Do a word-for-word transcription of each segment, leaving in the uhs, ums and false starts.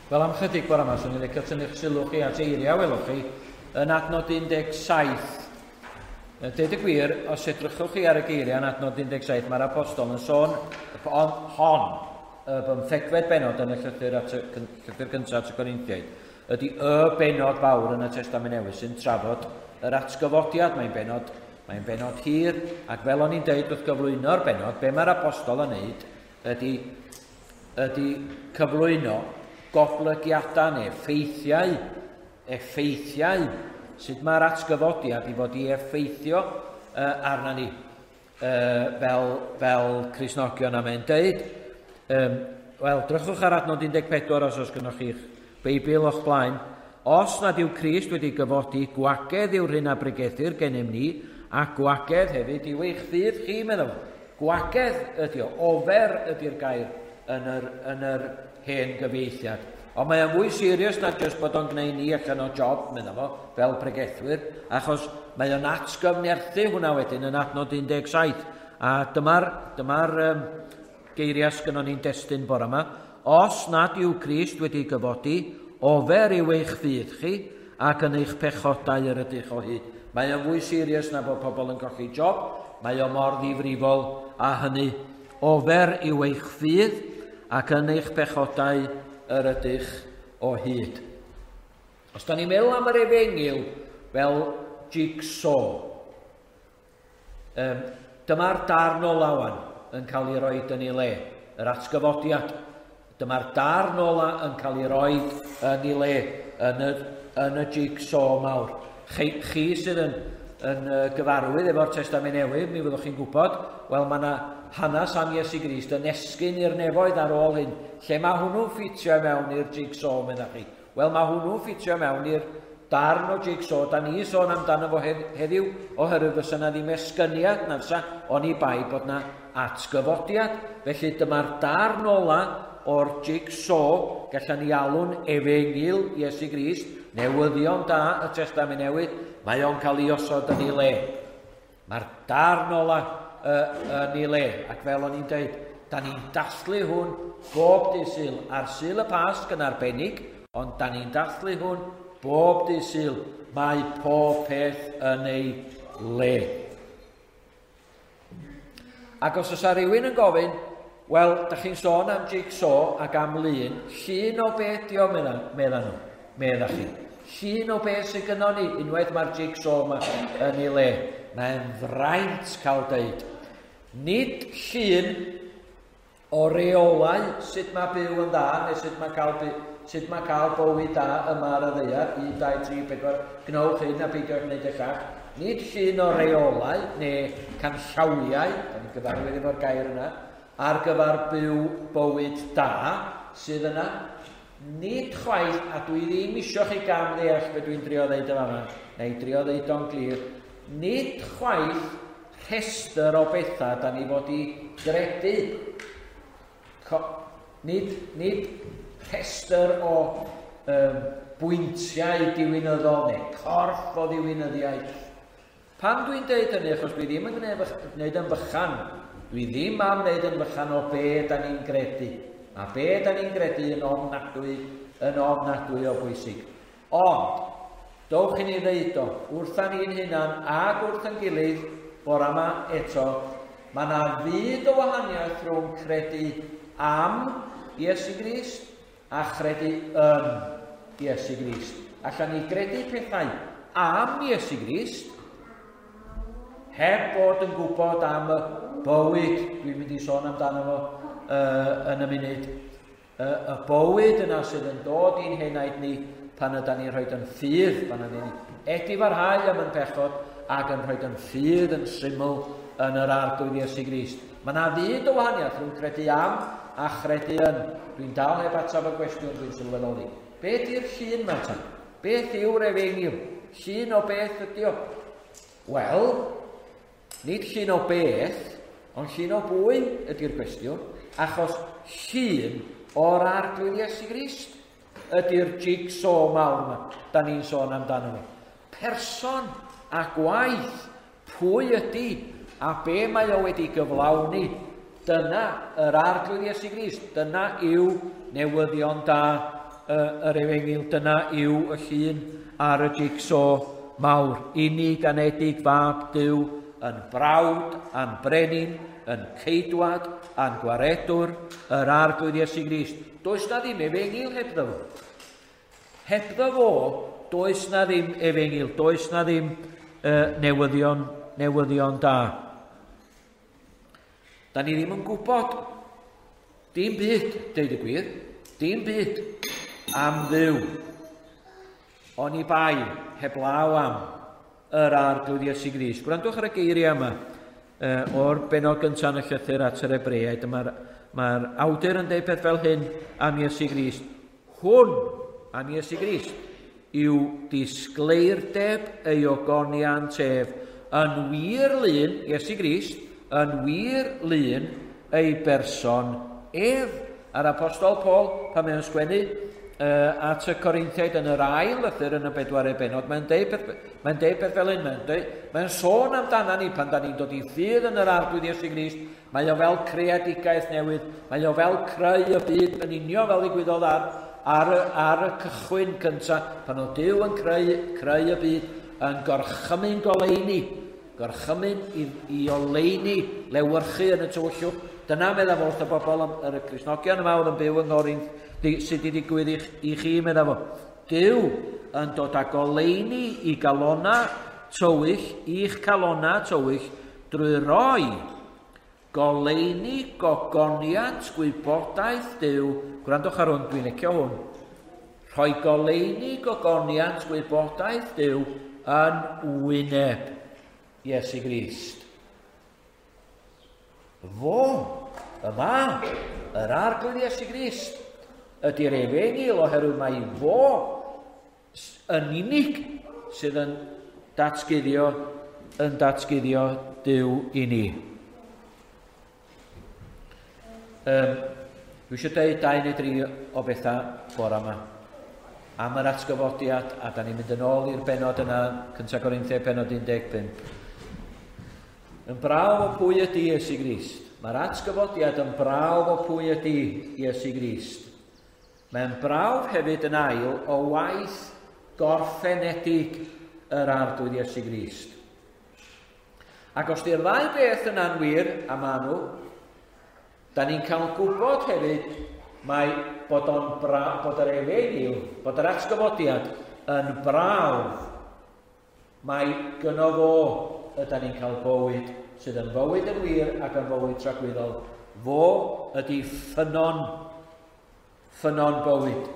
Wel, am chydig bore yma, swn i'n licio tynnu'ch sylw chi at eiriau, welwch chi, yn adnod un deg saith. Deud y gwir, os edrychwch chi ar y geiriau yn adnod un deg saith, mae'r apostol yn sôn hon, hon y bymthegfed benod yn y llythyr, at y, llythyr gyntaf at y Corinthiaid, ydy y benod fawr yn y Testament Newydd sy'n trafod yr atgyfodiad. Mae'n benod, mae'n benod hir, ac fel o'n i'n deud wrth gyflwyno'r benod, be mae'r apostol yn neud ydy, ydy cyflwyno goblygiadau neu effeithiau, effeithiau, sut mae'r atgyfodiad i fod i effeithio uh, arna ni, uh, fel, fel Cristnogion am e'n deud. Um, Wel, drychwch ar adnod un deg pedwar os oes gynnwch chi'ch Beibl o'ch blaen. Os nad yw Crist wedi gyfodi, gwagedd yw'r hyn a bregethir gennym ni, a gwagedd hefyd yw eich ffydd chi, meddwl. Gwagedd ydy o, ofer ydy'r gair yn yr, yn yr hen gyfeithiad. Ond mae o'n fwy serious na jyst bod o'n gwneud ni allan o job, meddwl fo, fel pregethwyr, achos mae o'n atgyfnerthu hwnna wedyn yn adnod un deg saith. A dyma'r dyma um, geiriau sgynnon ni'n destun bore yma. Os nad yw Crist wedi gyfodi, ofer yw eich ffydd chi, ac yn eich pechodau yr ydych o hyd. Mae o'n fwy serious na bod pobl yn colli job, mae o'n mor ddifrifol a hynny. Ofer yw eich ffydd, ac yn eich pechodau yr ydych o hyd. Os da ni'n meddwl am yr Efengyl fel jigsaw, um, dyma'r darn ola wan yn cael ei roed yn ei le, yr atgyfodiad. Dyma'r darn ola yn cael ei roed yn ei le yn y, yn y jigsaw mawr. Chi, chi sydd yn, yn uh, gyfarwydd efo'r Testament Newydd, mi fyddwch chi'n gwybod, wel mae yna hanes am Iesu Grist yn esgyn i'r nefoedd ar ôl hyn. Lle mae hwnnw'n ffitio mewn i'r jigsaw, meddwl chi? Wel, mae hwnnw'n ffitio mewn i'r darn o jigsaw. Da ni sôn amdano fo heddiw, oherwydd fysa na ddim esgyniad na fysa, o'n i bai bod na atgyfodiad. Felly dyma'r darn ola o'r jigsaw gallan ni alw'n Efengyl Iesu Grist, newyddion da y Testament Newydd, mae o'n cael ei osod yn ei le. Mae'r darn ola uh, yn ei le, ac fel o'n i'n deud, da ni'n dathlu hwn bob dydd Sul, ar Sul y Pasg yn arbennig, ond da ni'n dathlu hwn bob dydd Sul, mae pob peth yn ei le. Ac os oes rhywun yn gofyn, wel, da chi'n sôn am jigsaw ac am lun, llun o beth di o medda nhw, medda chi. Llun o beth sydd gynnon ni, unwaith mae'r jigsaw yma yn ei le. Mae'n fraint cael deud. Nid llun o reolau sut mae byw yn dda, neu sut mae cael, sut mae cael bywyd da yma ar y ddaear, un, dau, tri, pedwar, gnewch hyn a beidio gwneud eich ach. Nid llun o reolau, neu canllawiau, da ni'n gyfarwydd efo'r gair yna, ar gyfer byw bywyd da, sydd yna. Nid chwaith, a dwi ddim isio chi gamddeall be dwi'n drio ddeud yma, neu drio ddeud o'n glir, nid chwaith rhestr o bethau da ni fod i gredu. Co, nid, nid rhestr o um, bwyntiau diwinyddol neu corff o ddiwinyddiaeth. Pam dwi'n deud hynny, achos dwi ddim yn gwneud yn fychan. Dwi ddim am wneud yn fychan o be da ni'n gredu. A be da ni'n gredu yn ofnadwy, yn ofnadwy o bwysig. Ond, dowch i ni ddeud o, wrthan ni'n hunan ag wrth yn gilydd, bore yma eto, mae yna fyd o wahaniaeth rhwng credu am Iesu Grist a credu yn Iesu Grist. Allan ni gredu pethau am Iesu Grist, heb bod yn gwybod am y bywyd, dwi'n mynd i sôn amdano fo uh, yn y munud, uh, y bywyd yna sydd yn dod i'n henaid ni pan ydyn ni'n rhoi yn ffydd, pan ydyn ni edifarhau am yn pechod ac yn rhoi yn ffydd yn syml yn yr arglwydd Iesu Grist. Mae yna fyd o wahaniaeth rhwng credu am a chredu yn. Dwi'n dal heb ateb y gwestiwn dwi'n sylweddoli. Beth yw'r llun yma ta? Beth yw'r Efengyl? Llun o beth ydy o? Wel, nid llun o beth, ond llun o bwy ydy'r cwestiwn, achos llun o'r arglwydd Iesu Grist ydy'r jigsaw mawr yma, da ni'n sôn amdano fo. Person a gwaith, pwy ydy, a be mae o wedi gyflawni, dyna yr arglwydd Iesu Grist, dyna yw newyddion da uh, yr Efengil, dyna yw y llun ar y jigsaw mawr. Unig anedig fab Duw, yn brawd, a'n brenin, yn ceidwad, a'n gwaredwr, yr arglwydd Iesu Grist. Does na ddim Efengil hebddo fo. Hebddo fo, does na ddim Efengil, does na ddim uh, newyddion, newyddion da. Da ni ddim yn gwybod dim byd, deud y gwir, dim byd am Dduw. Oni bai, heblaw am yr arglwydd Iesu Grist. Gwrandwch ar y geiriau yma uh, o'r benod gyntaf yn y llythyr at yr Ebreaid. Mae'r ma awdur yn deud peth fel hyn am Iesu Grist. Hwn am Iesu Grist yw disgleirdeb ei ogoniant ef yn wir lun Iesu Grist, yn wir lun ei berson ef. A'r apostol Paul, pan mae'n sgwennu uh, at y Corinthiaid yn yr ail lythyr yn y bedwaredd benod, mae'n deud peth, mae'n deud peth fel hyn, mae'n deud, mae'n sôn amdana ni pan da ni'n dod i ffydd yn yr arglwydd Iesu Grist, mae o fel creadigaeth newydd, mae o fel creu y byd yn unio fel ddigwyddodd ar, ar, ar y cychwyn cyntaf, pan o Duw yn creu, creu y byd yn gorchymyn goleini, gorchymyn i, i oleini lewyrchu yn y tywyllwch. Dyna meddwl wrth y bobl yr y Cristnogion yma oedd yn byw yng Ngorynth sydd wedi digwydd i, i chi meddwl fo. Duw yn dod â goleini i galona tywych, i'ch calona tywych, drwy roi goleini gogoniant gwybodaeth Duw. Gwrandwch ar hwn, dwi'n licio hwn. Rhoi goleini gogoniant gwybodaeth Duw yn wyneb Iesu Grist. Fo, yma, yr arglwydd Iesu Grist, ydy'r Efengil oherwydd mae fo yn unig sydd yn datguddio, yn datguddio Duw i ni. Um, dwi eisiau dweud dau neu dri o bethau bore yma am yr atgyfodiad, a da ni'n mynd yn ôl i'r benod yna, cyntaf Corinthiaid benod un deg pump. Yn brawf o pwy ydy Iesu Grist. Mae'r atgyfodiad yn brawf o pwy ydy Iesu Grist. Mae'n brawf hefyd yn ail o waith gorffenedig yr arglwydd Iesu Grist. Ac os di'r ddau beth yn anwir am anw, da ni'n cael gwybod hefyd mae bod, o'n bra, bod yr Efengil, bod yr atgyfodiad yn brawf. Mae gynno fo ydyn ni'n cael bywyd sydd yn fywyd yn wir ac yn fywyd tragwyddol. Fo ydy ffynon, ffynon bywyd.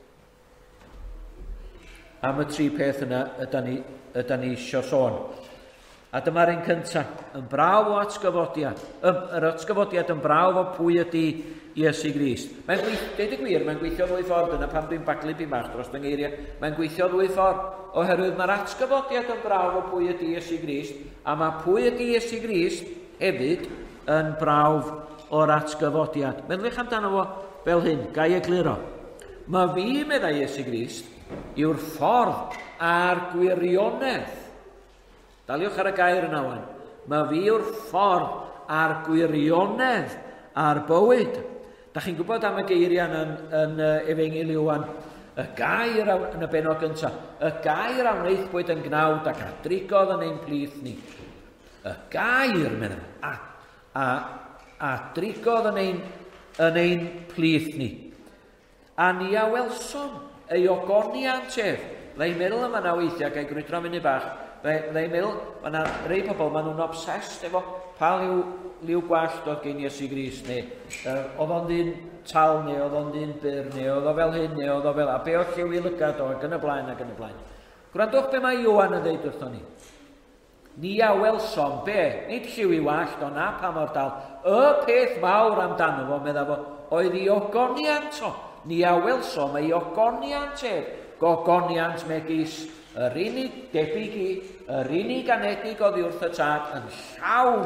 Am y tri peth yna ydyn ni, ydyn ni isio sôn. A dyma'r un cyntaf, yn brawf o atgyfodiad. Yr atgyfodiad yn brawf o pwy ydy Iesu Grist. Mae'n gweithio, deud y gwir, mae'n gweithio ddwy ffordd yna pan dwi'n baglu bu bach dros fy ngeiriau. Mae'n gweithio ddwy ffordd, oherwydd mae'r atgyfodiad yn brawf o pwy ydy Iesu Grist, a mae pwy ydy Iesu Grist hefyd yn brawf o'r atgyfodiad. Meddylwch amdano fo fel hyn, gai egluro. Mae fi, meddai Iesu Grist, yw'r ffordd a'r gwirionedd. Daliwch ar y gair yna wan. Mae fi yw'r ffordd a'r gwirionedd a'r bywyd. Da chi'n gwybod am y geiriau yn, yn uh, Efengil Iwan, y gair yn y benod gyntaf, y gair a wneithbwyd yn gnawd ac a drigodd yn ein plith ni. Y gair, meddwl, a, a, a drigodd yn ein, yn ein plith ni. A ni a welsom ei ogoniant ef. Le'n meddwl yma na weithiau, gael grwydro munud bach, le'n meddwl, mae yna rei pobl, maen nhw'n obsessed efo pa liw, liw gwallt oedd gen Iesu Grist, neu uh, oedd o'n ddyn tal, neu oedd o'n ddyn byr, neu oedd o fel hyn, neu oedd o fel, a be o lliw i lygad o, ac yn y blaen, ac yn y blaen. Gwrandwch be mae Iwan yn dweud wrthon ni. Ni a welsom, be? Nid lliw i wallt o na pa mor dal. Y peth mawr amdano fo, medda fo, oedd i ogoniant o. Ni a welsom ei ogoniant ef. Gogoniant megis yr unig debyg i, yr unig anedig oddi wrth y tad yn llawn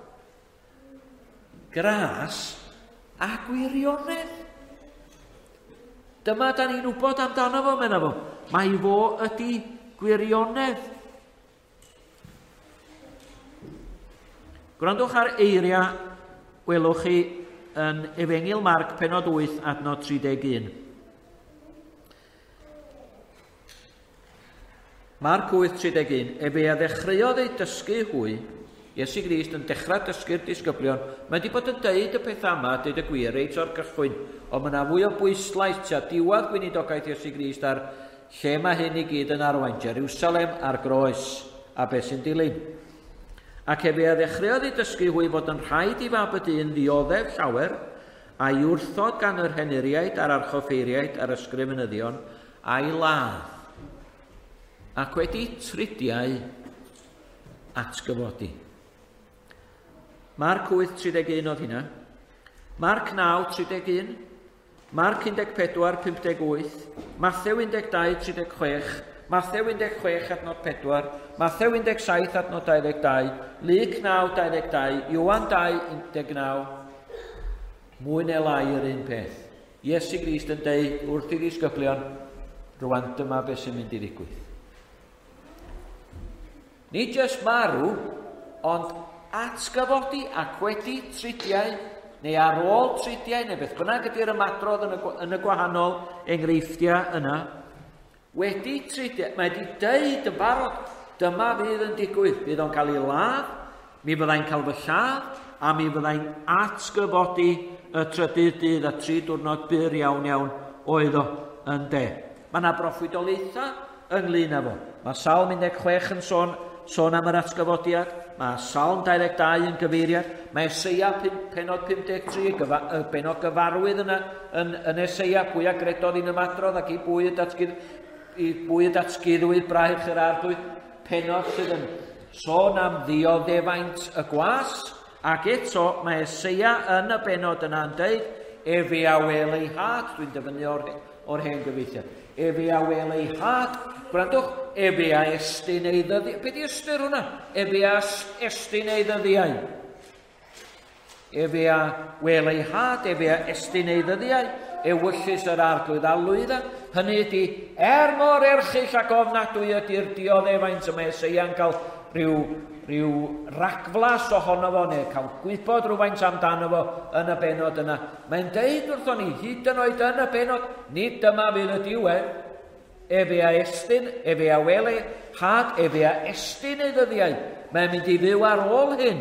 gras a gwirionedd. Dyma da ni'n wybod amdano fo, menna fo. Mae fo ydy gwirionedd. Gwrandwch ar eiriau welwch chi yn Efengil Marc penod wyth adnod tri deg un. Marc wyth tri deg un, e fe a ddechreuodd ei dysgu hwy, Iesu Grist yn dechrau dysgu'r disgyblion, mae wedi bod yn deud y peth yma, deud y gwir, reit o'r cychwyn, ond mae yna fwy o bwyslais tua diwedd gweinidogaeth Iesu Grist ar lle mae hyn i gyd yn arwain, Jerusalem a'r groes, a beth sy'n dilyn. Ac e fe a ddechreuodd ei dysgu hwy fod yn rhaid i fab y dyn ddioddef llawer, a'i wrthod gan yr henuriaid a'r archoffeiriaid a'r ysgrifenyddion, a'i ladd. Ac wedi tridiau atgyfodi. Marc wyth tri deg un oedd hynna. Marc naw tri deg un. Marc un deg pedwar pump deg wyth. Mathew un deg dau tri deg chwech. Mathew un deg chwech adnod pedwar. Mathew un deg saith adnod dau ddeg dau. Luc naw dau ddeg dau. Ioan dau un deg naw. Mwy neu lai yr un peth. Iesu Grist yn deud wrth i ddisgyblion, rwan dyma beth sy'n mynd i ddigwydd. Nid jyst marw, ond atgyfodi ac wedi tridiau, neu ar ôl tridiau, neu beth bynnag ydy'r ymadrodd yn y, yn y gwahanol enghreifftiau yna, wedi tridiau, mae wedi deud yn barod, dyma fydd yn digwydd, bydd o'n cael ei ladd, mi fyddai'n cael fy lladd, a mi fyddai'n atgyfodi y trydydd dydd a tri diwrnod byr iawn iawn oedd o yn de. Mae yna broffwydolaetha ynglyn â fo. Mae Salm un deg chwech yn sôn, sôn am yr atgyfodiad, mae Salm dau ddeg dau yn gyfeiriad, mae Eseia penod pump deg tri, gyfa, y benod gyfarwydd yna yn, yn Eseia, pwy a gredodd i'n ymadrodd ac i bwy y datgydd, i bwy y datgyddwyd braich yr arglwydd, penod sydd yn sôn am ddioddefaint y gwas, ac eto mae Eseia yn y benod yna yn deud, e fe a wel ei had, dwi'n dyfynu o'r, o'r hen gyfeithiad, e fe a wel ei had, gwrandwch, e fe a estyn ei ddyddiau. Be di ystyr hwnna? E fe a estyn ei ddyddiau. E fe a wel ei had, e fe a estyn ei ddyddiau, e wyllus yr arglwydd a lwydda. Hynny ydy, er mor erchill ac ofnadwy ydy'r dioddefaint yma, Eseia'n cael rhyw, rhyw ragflas ohono fo, neu cael gwybod rhywfaint amdano fo yn y benod yna. Mae'n deud wrthon ni, hyd yn oed yn y benod, nid dyma fydd y diwedd, e fe a estyn, e fe a wel ei had, e fe a estyn ei ddyddiau. Mae'n mynd i fyw ar ôl hyn.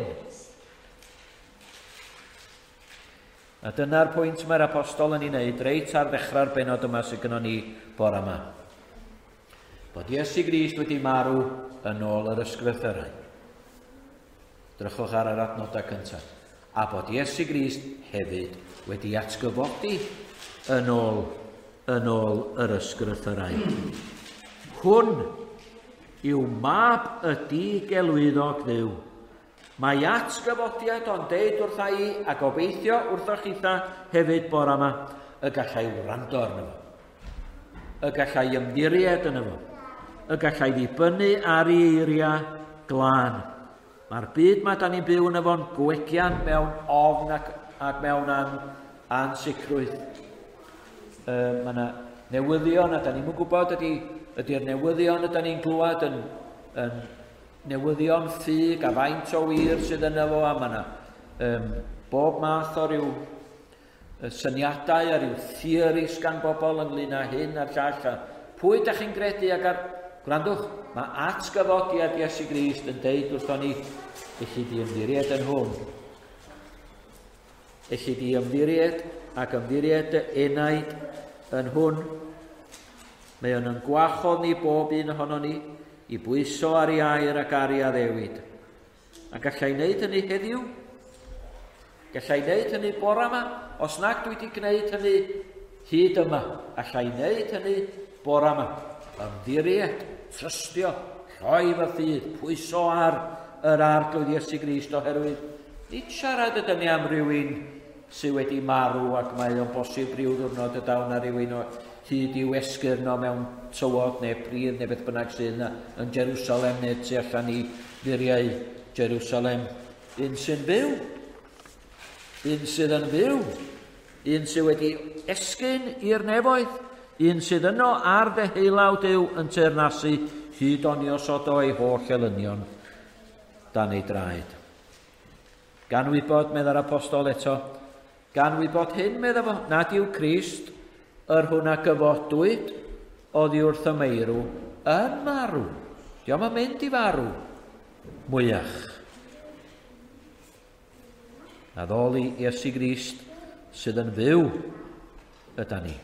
A dyna'r pwynt mae'r apostol yn ei wneud, reit ar ddechrau'r benod yma sydd gynnon ni bore yma. Bod Iesu Grist wedi marw yn ôl yr ysgrythurau. Drychwch ar yr adnodau cyntaf. A bod Iesu Grist hefyd wedi atgyfodi yn ôl yn ôl yr ysgrythurau. Hwn yw mab y digelwyddog Dduw. Mae atgyfodiad o'n deud wrtha i a gobeithio wrthoch chitha hefyd bore yma y gallai wrando arno fo. Y gallai ymddiried yno fo. Y gallai ddibynnu ar ei eiriau glân. Mae'r byd mae da ni'n byw yno fo'n gwegian mewn ofn ac, ac mewn an, ansicrwydd. Uh, mae yna newyddion, a da ni'n gwybod ydy, ydy'r newyddion ydyn ni'n glwad yn, yn newyddion ffug a faint o wir sydd yna fo, a mae yna um, bob math o ryw uh, syniadau a ryw theories gan bobl ynglyn â hyn a'r llall. A pwy da chi'n gredu ag ar, gwrandwch, mae atgyfodiad Iesu Grist yn deud wrthon ni, eich di ymddiried yn hwn. Eich di ymddiried ac ymddiried y enaid yn hwn. Mae o'n yn gwachodd ni bob un ohono ni i bwyso ar ei air ac ar ei addewid. A gallai wneud hynny heddiw? Gallai wneud hynny bore yma? Os nag dwi wedi gwneud hynny hyd yma, gallai wneud hynny bore yma. Ymddiried, trystio, rhoi fy ffydd, pwyso ar yr arglwydd Iesu Grist oherwydd nid siarad ydyn ni am rywun sydd wedi marw ac mae o'n bosib rhyw ddwrnod y dawn a rywun o hyd i'w esgyrno mewn tywod neu pridd neu beth bynnag sydd yna yn Jerusalem neu tu allan i ddiriau Jerusalem. Un sy'n byw, un sydd yn fyw, un sydd wedi esgyn i'r nefoedd, un sydd yno ar ddeheulaw Duw yn teyrnasu hyd o'n i osod o'i holl elynion dan ei draed. Gan wybod, medda'r apostol eto, gan wybod hyn, medda fo, nad yw Crist yr hwnna gyfodwyd oddi wrth y meirw yn marw. Diolch yn mynd i farw mwyach. A ddol i Iesu Grist sydd yn fyw yda ni.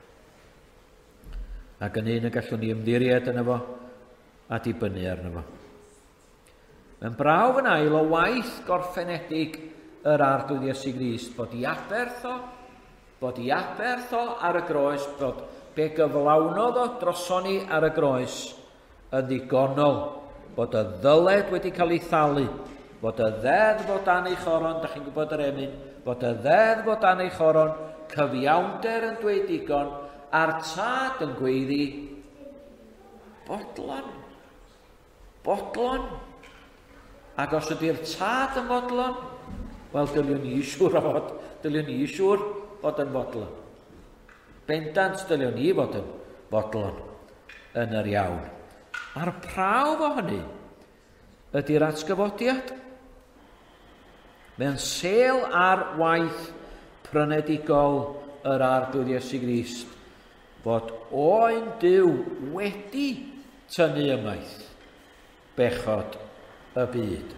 Ac yn un y gallwn ni ymddiried yna fo a dibynnu arno fo. Mae'n brawf yn ail o waith gorffenedig yr arglwydd Iesu Grist, bod i aberth o, bod i aberth o ar y groes, bod be gyflawnodd o droson ni ar y groes yn ddigonol, bod y ddyled wedi cael ei thalu, bod y ddedd fod dan ei choron, da chi'n gwybod yr emyn, bod y ddedd fod dan ei choron, cyfiawnder yn dweud digon, a'r tad yn gweiddi, bodlon, bodlon. Ac os ydy'r tad yn fodlon, wel, dyliwn ni siŵr o fod, dyliwn ni siŵr fod yn fodlon. Bendant dyliwn ni fod yn fodlon yn yr iawn. A'r prawf o hynny ydy'r atgyfodiad. Mae'n sêl ar waith prynedigol yr arglwydd Iesu Grist, bod oen Duw wedi tynnu ymaith bechod y byd.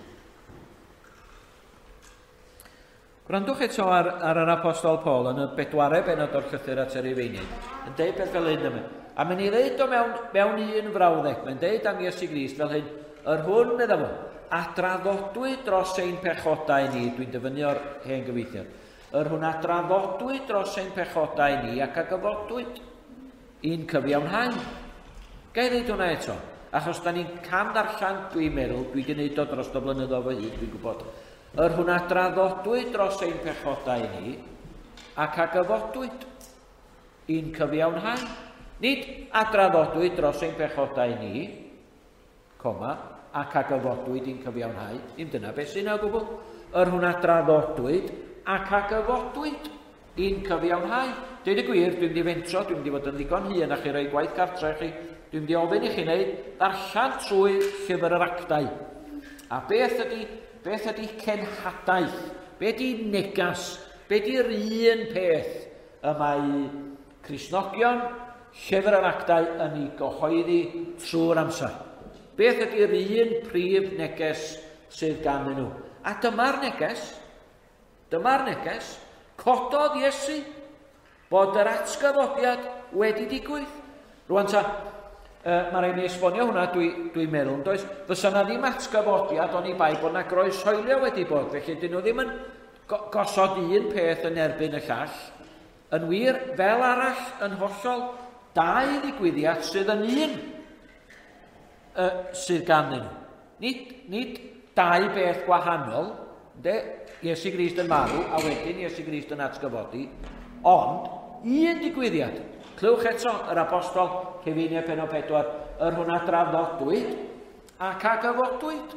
Gwrandwch eto ar, ar yr apostol Paul yn y bedwarau benod o'r llythyr at yr Efeiniaid, yn deud beth fel hyn yma. A mae'n ei ddeud o mewn, mewn un frawddeg, mae'n deud am Iesu Grist fel hyn, yr hwn, medda fo, a draddodwyd dros ein pechodau ni, dwi'n dyfynnu o'r hen gyfeithiad, yr hwn a draddodwyd dros ein pechodau ni ac a gyfodwyd un cyfiawnhau. Gai ddeud hwnna eto? Achos da ni'n cam ddarllan, dwi'n meddwl, dwi wedi gwneud o dros do blynyddoedd fy hyn, dwi'n gwybod. Yr hwnna draddodwyd dros ein pechodau ni ac a gyfodwyd un cyfiawnhau. Nid a draddodwyd dros ein pechodau ni, coma, ac a gyfodwyd un cyfiawnhau, ddim dyna beth sy'n o gwbl. Yr hwnna draddodwyd ac a gyfodwyd un cyfiawnhau. Deud y gwir, dwi'n di fentro, dwi'n di fod yn ddigon hyn a chi roi gwaith cartre chi, dwi'n di ofyn i chi wneud ddarllan trwy llyfr yr actau. A beth ydy, beth ydy cenhadaeth? Beth ydy negas? Beth ydy'r un peth y mae Cristnogion llyfr yr actau yn ei gyhoeddi trwy'r amser? Beth ydy'r un prif neges sydd ganddyn nhw? A dyma'r neges, dyma'r neges, cododd Iesu bod yr atgyfodiad wedi digwydd. Rwan ta, uh, mae rhaid ni esbonio hwnna, dwi'n dwi meddwl, does, fysa na ddim atgyfodiad o'n i bai bod na groeshoelio wedi bod, felly dyn nhw ddim yn go gosod un peth yn erbyn y llall. Yn wir, fel arall yn hollol, dau ddigwyddiad sydd yn un uh, sydd ganddyn nhw. Nid, nid dau beth gwahanol, de, Iesu Grist yn marw, a wedyn Iesu Grist yn atgyfodi, ond un digwyddiad. Clywch eto yr apostol Rhufeiniau pennod pedwar, yr hwnna draddodwyd ac a gyfodwyd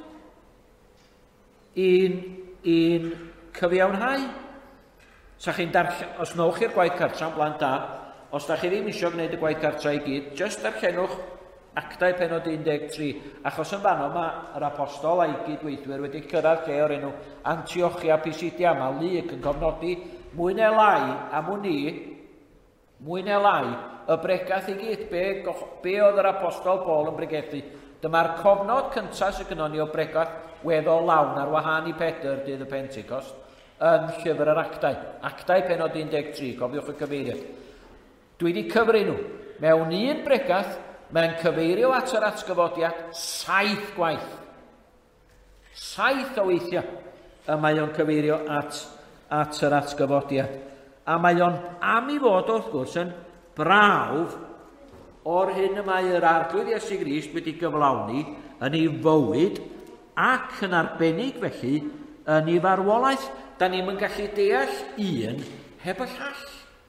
un, un cyfiawnhau. Sa chi'n darllen, os nowch chi'r gwaith cartra blant da, os da chi ddim eisiau gwneud y gwaith cartra i gyd, jyst darllenwch actau pennod un deg tri, achos yn fanno mae yr apostol a'i gydweithwyr wedi cyrraedd lle o'r enw Antiochia Pisidia, mae Luc yn cofnodi mwy neu lai am hwn i, mwy neu lai, y bregaeth i gyd, be, be oedd yr apostol Paul yn bregethu. Dyma'r cofnod cyntaf sy'n gynnon ni o bregaeth weddol lawn ar wahân i Pedr dydd y Pentecost yn llyfr yr actau. Actau pennod un deg tri, cofiwch y cyfeiriad. Dwi wedi cyfri nhw. Mewn un bregaeth, mae'n cyfeirio at yr atgyfodiad saith gwaith. Saith o weithiau y mae o'n cyfeirio at, at yr atgyfodiad. A mae o'n am i fod wrth gwrs yn brawf o'r hyn y mae yr arglwydd Iesu Grist wedi gyflawni yn ei fywyd ac yn arbennig felly yn ei farwolaeth. Da ni'n yn gallu deall un heb y llall.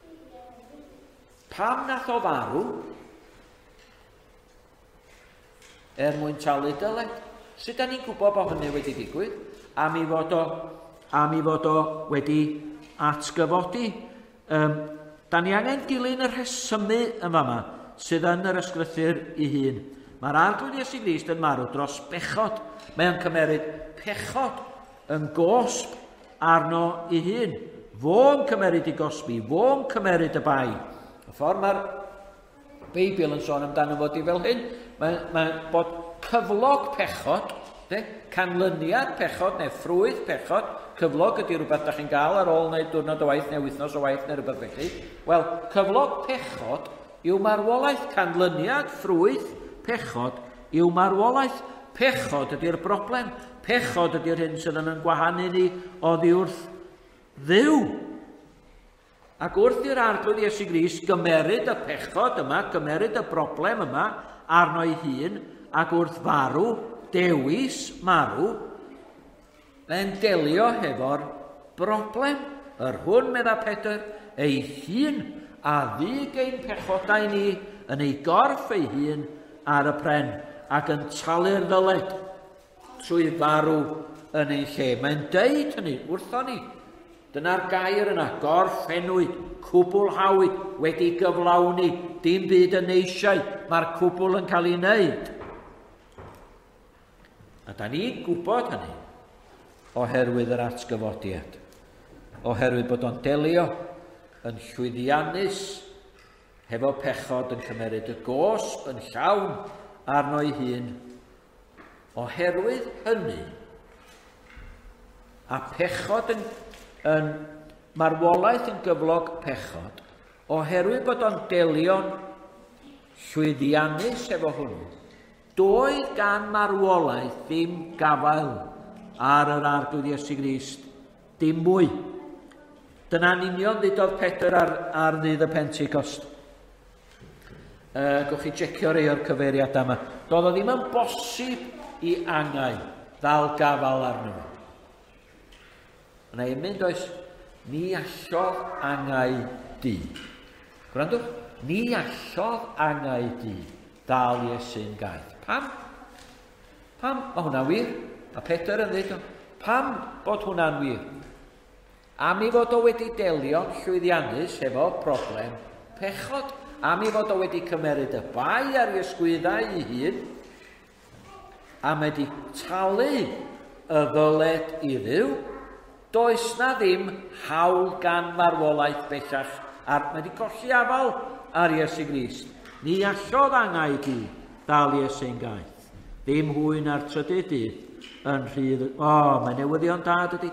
Pam nath o farw er mwyn talu dyled? Sut da ni'n gwybod bod hynny wedi digwydd? Am i fod o, am i fod o wedi atgyfodi. Um, da ni angen dilyn y rhesymu yn fama sydd yn yr ysgrythur ei hun. Mae'r arglwydd Iesu Grist yn marw dros bechod. Mae o'n cymeryd pechod yn gosb arno ei hun. Fo'n cymeryd i gosbi, fo'n cymeryd y bai. Y ffordd mae'r Beibl yn sôn amdano fod i fel hyn. Mae, mae bod cyflog pechod, de, canlyniad pechod neu ffrwydd pechod, cyflog ydy rhywbeth da chi'n gael ar ôl neu diwrnod o waith neu wythnos o waith neu rhywbeth felly. Wel, cyflog pechod yw marwolaeth, canlyniad ffrwydd pechod yw marwolaeth. Pechod ydy'r broblem. Pechod ydy'r hyn sydd yn gwahanu ni oddi wrth Dduw. Ac wrth i'r arglwydd Iesu Grist gymeryd y pechod yma, gymeryd y broblem yma arno ei hun, ac wrth farw, dewis marw, yn delio hefo'r broblem. Yr hwn, medda Pedr, ei hun a ddig ein pechodau ni yn ei gorff ei hun ar y pren ac yn talu'r ddyled trwy farw yn ei lle. Mae'n deud hynny wrtho ni. Dyna'r gair yna, gorffenwyd, cwblhawyd, wedi gyflawni, dim byd yn eisiau, mae'r cwbl yn cael ei wneud. A da ni'n gwybod hynny oherwydd yr atgyfodiad, oherwydd bod o'n delio yn llwyddiannus hefo pechod yn cymeryd y gosb yn llawn arno ei hun. Oherwydd hynny, a pechod yn yn marwolaeth yn gyflog pechod, oherwydd bod o'n delio'n llwyddiannus efo hwnnw, doedd gan marwolaeth ddim gafael ar yr arglwydd Iesu Grist, dim mwy. Dyna'n union ddudodd Pedr ar, ar ddydd y Pentecost. Uh, Gwch chi jecio rei o'r cyfeiriad yma. Doedd o ddim yn bosib i angau ddal gafal arno fo. Yna i'n mynd oes, ni allodd angau di. Gwrandwch, ni allodd angau di ddal Iesu'n gaeth. Pam? Pam? Mae hwnna wir. A Pedr yn dweud, pam bod hwnna'n wir? Am i fod o wedi delio'n llwyddiannus efo problem pechod. Am i fod o wedi cymeryd y bai ar ei ysgwyddau ei hun, am wedi talu y ddyled i Dduw, does na ddim hawl gan marwolaeth bellach ar mae wedi colli afal ar Iesu Grist. Ni allodd angau di ddal Iesu'n gaeth. Ddim hwyn ar trydydd dydd yn rhydd... O, oh, mae newyddion da dydy.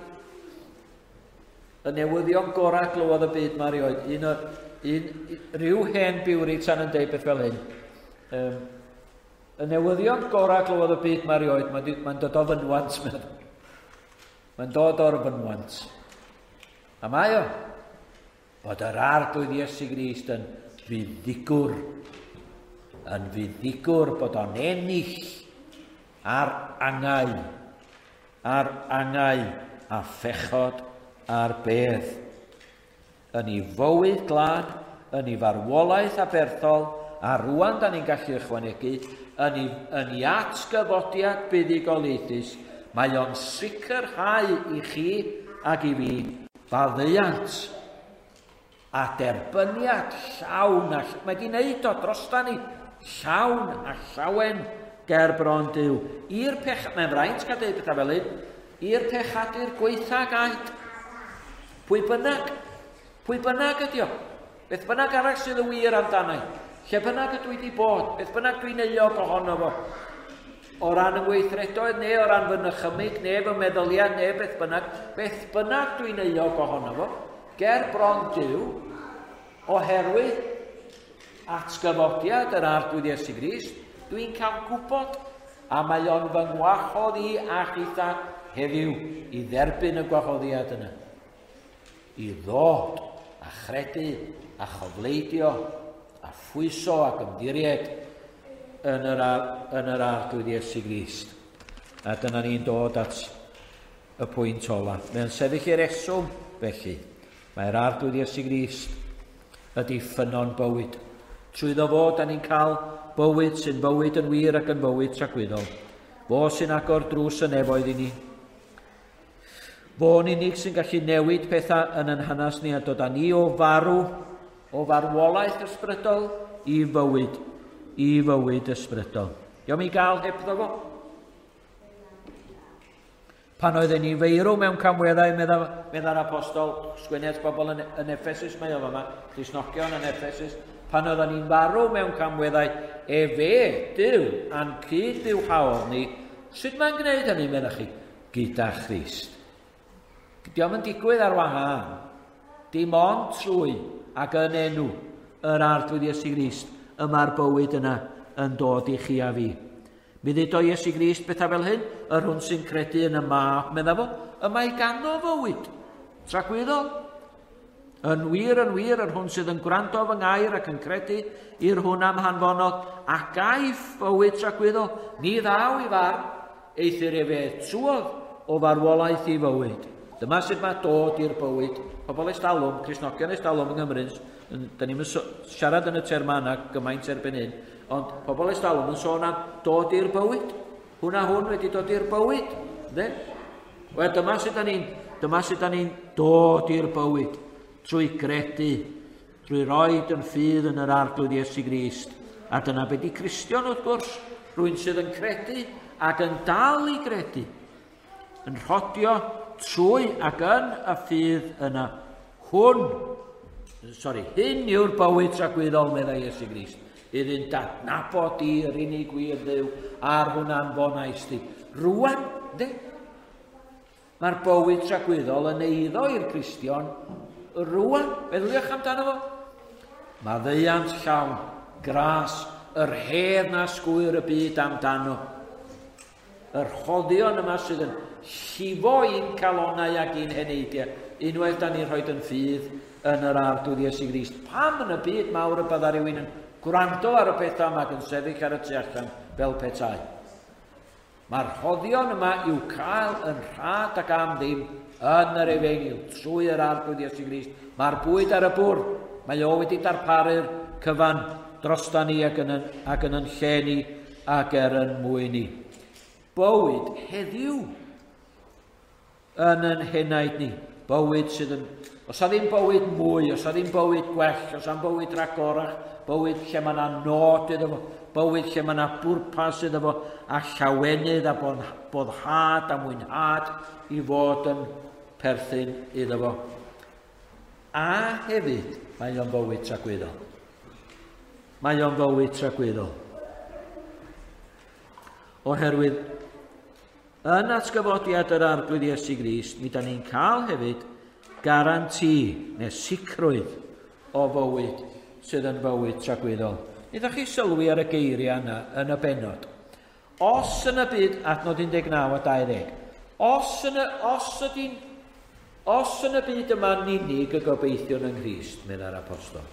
Y newyddion gorau glywodd y byd ma rioed. Un, un, rhyw hen biwri tan yn deud beth fel hyn. Um, y newyddion gorau glywodd y byd ma rioed, mae'n ma dod o fynwant meddwl. Mae'n dod o'r fynwant. A mae o, bod yr arglwydd Iesu Grist yn fuddigwr, yn fuddigwr bod o'n ennill ar angau, ar angau a phechod a'r bedd. Yn ei fywyd glad, yn ei farwolaeth aberthol, a rwan da ni'n gallu ychwanegu, yn ei, yn ei atgyfodiad buddigolaethus, mae o'n sicrhau i chi ac i fi faddeuant a derbyniad llawn. A, mae di wneud o drostan ni llawn a llawen ger bron Duw. I'r pech... Mae'n fraint cael dweud bethau fel hyn. I'r pechadur gweitha gaid. Pwy bynnag? Pwy bynnag ydi o? Beth bynnag arall sydd y wir amdano. Lle bynnag ydw i wedi bod? Beth bynnag dwi'n euog ohono fo? O ran y weithredoedd, neu o ran fy nychymig, neu fy meddyliad, neu beth bynnag, beth bynnag dwi'n euog ohono fo, ger bron Duw, oherwydd atgyfodiad yr arglwydd Iesu Grist, dwi'n cael gwybod, a mae o'n fy ngwahodd i a chitha heddiw i dderbyn y gwahoddiad yna. I ddod a chredu a chofleidio a phwyso ac ymddiried yn yr, yn yr arglwydd Iesu Grist. A dyna ni'n dod at y pwynt ola. Mae'n sefyll i'r eswm, felly. Mae'r arglwydd Iesu Grist ydy ffynon bywyd. Trwyddo fo, da ni'n cael bywyd sy'n bywyd yn wir ac yn bywyd tragwyddol. Fo sy'n agor drws y nefoedd i ni. Fo'n unig sy'n gallu newid pethau yn yn hanes ni a dod â ni o farw, o farwolaeth ysbrydol i fywyd. I fywyd ysbrydol. Diolch mi gael hebddo fo. Pan oedd ni feirw mewn camweddau, medda'r apostol, sgwennu at bobl yn, yn Ephesus, mae o yma, Cristnogion yn Ephesus, pan oedden ni'n farw mewn camweddau, e fe, Dyw, a'n cyd Dyw hawl ni, sut mae'n gwneud hynny, meddach chi? Gyda Christ. Diolch yn digwydd ar wahân. Dim ond trwy ac yn enw yr arglwydd Iesu Grist y mae'r bywyd yna yn dod i chi a fi. Mi ddweud o Iesu Grist bethau fel hyn, yr hwn sy'n credu yn y mab, meddai fo, y mae ganddo fywyd. Tragwyddol. Yn wir, yn wir, yr hwn sydd yn gwrando fy ngair ac yn credu i'r hwn am hanfonol, a gaif fywyd tragwyddol, ni ddaw i far, eithir efe trwodd o farwolaeth i fywyd. Dyma sydd mae dod i'r bywyd. Pobl estalwm, Cristnogion estalwm yng Nghymru, da ni'n siarad yn y terma yna gymaint erbyn hyn, ond pobl estalwm yn sôn am dod i'r bywyd. Hwna hwn wedi dod i'r bywyd. De? Wel, dyma sydd da ni'n dyma sydd da ni'n dod i'r bywyd trwy gredu, trwy roed yn ffydd yn yr arglwydd Iesu Grist. A dyna be di Cristion wrth gwrs, rwy'n sydd yn credu ac yn dal i gredu, yn rhodio trwy ac yn y ffydd yna. Hwn, sori, hyn yw'r bywyd tragwyddol, meddai Iesu Grist, iddy'n dadnabod i'r unig wir Dduw ar hwnna'n fonais di. Rwan, de? Mae'r bywyd tragwyddol yn eiddo i'r Cristion. Rwan, meddyliwch amdano fo? Mae ddeiant llawn, gras, yr hedd na sgwyr y byd amdano. Yr choddion yma sydd yn llifo un calonau ac un heneidiau, unwaith da ni'n rhoi yn ffydd yn yr arglwydd Iesu Grist. Pam yn y byd mawr y bydda rhywun yn gwrando ar y pethau yma ac yn sefyll ar y tu allan fel petai? Mae'r rhoddion yma i'w cael yn rhad ac am ddim yn yr efengyl trwy yr arglwydd Iesu Grist. Mae'r bwyd ar y bwr, mae o wedi darparu'r cyfan drostan ni ac yn, ac yn yn lle ni ac er yn mwy ni. Bywyd heddiw yn yn henaid ni. Bywyd sydd yn... Os a ddim bywyd mwy, os a ddim bywyd gwell, os a'n bywyd ragorach, bywyd lle mae yna nod iddo fo, bywyd lle mae yna bwrpas iddo fo, a llawenydd a bod, boddhad a mwynhad i fod yn perthyn iddo fo. A hefyd, mae o'n bywyd tragwyddol. Mae o'n bywyd tragwyddol. Oherwydd, yn atgyfodiad yr arglwydd Iesu Grist, mi da ni'n cael hefyd garanti neu sicrwydd o fywyd sydd yn fywyd tragwyddol. Nidach chi sylwi ar y geiriau yna yn y benod. Os yn y byd, adnod un deg naw a dau ddeg, os yn y, os ydy'n, os yn y byd yma'n unig y gobeithion yng Nghrist, meddai'r apostol.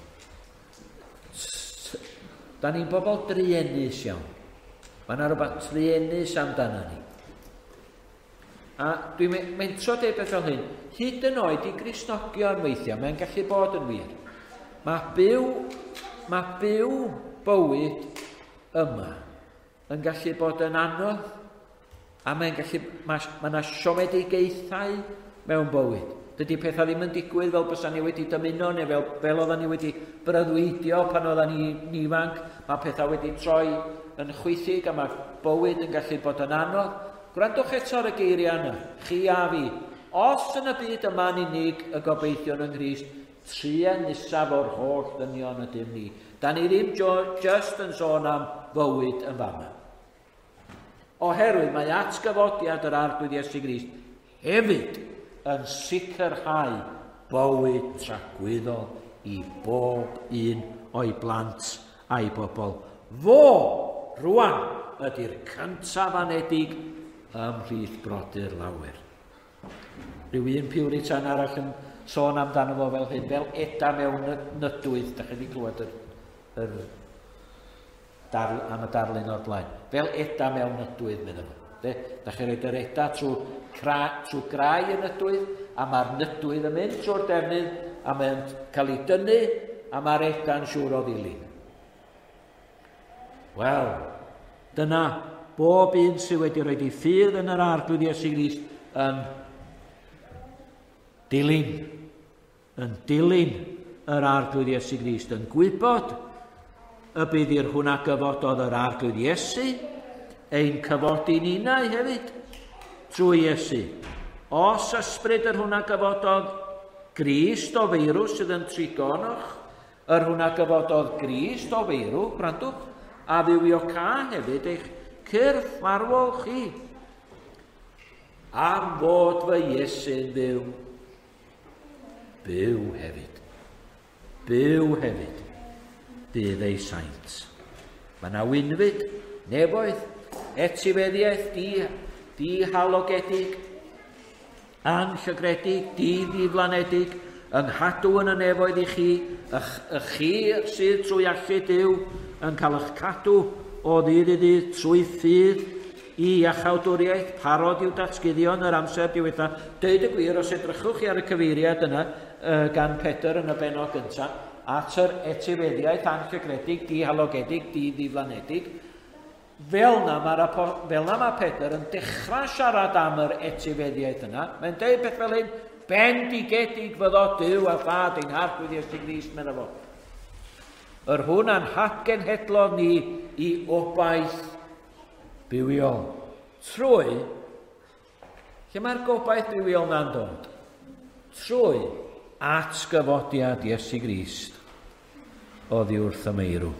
Da ni'n bobl driennus iawn. Mae yna rhywbeth driennus amdano ni. A dwi'n mentro dweud beth fel hyn, hyd yn oed i Gristnogion weithiau, mae'n gallu bod yn wir. Mae byw, mae byw bywyd yma yn gallu bod yn anodd, a mae'n gallu, mae yna siomedigaethau mewn bywyd. Dydy pethau ddim yn digwydd fel bysa ni wedi dymuno, neu fel, fel oedden ni wedi breuddwydio pan oedden ni ifanc. Mae pethau wedi troi yn chwythig, a mae bywyd yn gallu bod yn anodd. Gwrandwch eto ar y geiriau yna, chi a fi. Os yn y byd yma'n unig y gobeithion yng Nghrist, tria nisaf o'r holl ddynion ydym ni. Da ni ddim just yn sôn am fywyd yn fama. Oherwydd mae atgyfodiad yr arglwydd Iesu Grist hefyd yn sicrhau bywyd tragwyddol i bob un o'i blant a'i bobl. Fo, rwan, ydy'r cyntaf anedig ymhlith brodyr lawer. Rhyw un Puritan arall yn sôn amdano fo fel hyn, fel eda mewn nydwydd. Da chi wedi clywed yr, yr darl, am y darlun o'r blaen. Fel eda mewn nydwydd, meddwl fo. De? Da chi roed yr eda trwy, cra, trwy grau y nydwydd, a mae'r nydwydd yn mynd trwy'r defnydd, a mae'n cael ei dynnu, a mae'r eda'n siŵr o ddilyn. Wel, dyna bob un sydd wedi rhoi ei ffydd yn yr arglwydd Iesu Grist yn dilyn, yn dilyn yr arglwydd Iesu Grist, yn gwybod y bydd i'r hwnna gyfododd yr arglwydd Iesu, ein cyfodi ninnau hefyd, trwy Iesu. Os ysbryd yr hwnna gyfododd Grist o feirws sydd yn trigonoch, yr hwnna gyfododd Grist o feirw, gwrandwch, a fywio ca hefyd eich cyrff marwol chi. Am fod fy Iesu'n byw, byw hefyd, byw hefyd, bydd ei saint. Mae yna wynfyd, nefoedd, etifeddiaeth, di, di halogedig, anllygredig, di ddiflanedig, yng nghadw yn y nefoedd i chi, ych, ych chi sydd trwy allu Duw yn cael eich cadw o ddydd i ddydd trwy ffydd i iachawdwriaeth, parod i'w datguddion yr amser diwetha. Deud y gwir, os edrychwch chi ar y cyfeiriad yna uh, gan Pedr yn y benod gyntaf, at yr etifeddiaeth anllygredig, dihalogedig, di-ddiflanedig, fel na mae ma Pedr yn dechrau siarad am yr etifeddiaeth yna. Mae'n deud beth fel un, bendigedig fyddo Duw a Thad ein harglwydd Iesu Grist, medda fo. Yr hwn a'n hat genhedlodd ni i obaith bywiol. Trwy, lle mae'r gobaith bywiol na'n dod? Trwy atgyfodiad Iesu Grist oddi wrth y meirw.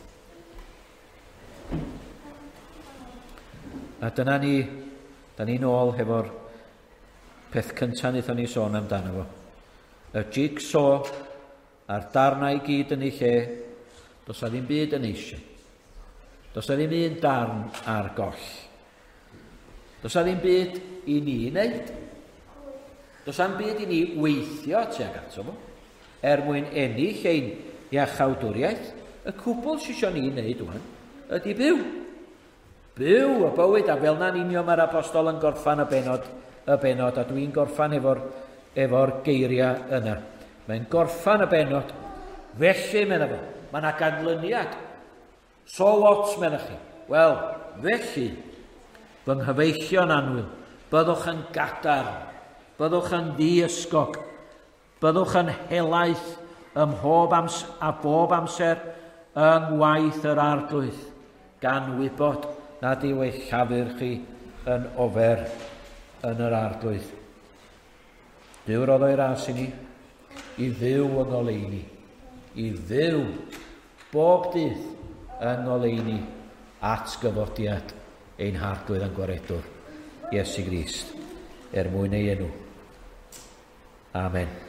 A dyna ni, da ni'n ôl hefo'r peth cyntaf wnaethon ni sôn amdano fo. Y jigsaw a'r darnau gyd yn ei lle, does na ddim byd yn eisiau. Does na ddim un darn ar goll. Does na ddim byd i ni wneud. Does na ddim byd i ni weithio tuag ato fo, er mwyn ennill ein iachawdwriaeth. Y cwbl sy'n eisiau ni wneud wan ydy byw. Byw y bywyd, a fel na'n union mae'r apostol yn gorffan y benod, y benod a dwi'n gorffan efo'r efo geiriau yna. Mae'n gorffan y benod, felly, medda fo, mae yna ganlyniad. So what, medda chi? Wel, felly, fy nghyfeillion anwyl, byddwch yn gadar, byddwch yn ddiysgog, byddwch yn helaeth ym mhob ams a bob amser yng ngwaith yr arglwydd, gan wybod nad yw eich llafur chi yn ofer yn yr arglwydd. Dyw roedd o'i ras i ni, i fyw yng ngoleuni, i fyw bob dydd yng ngoleuni at gyfodiad ein harglwydd yn gwaredwr, Iesu Grist, er mwyn ei enw. Amen.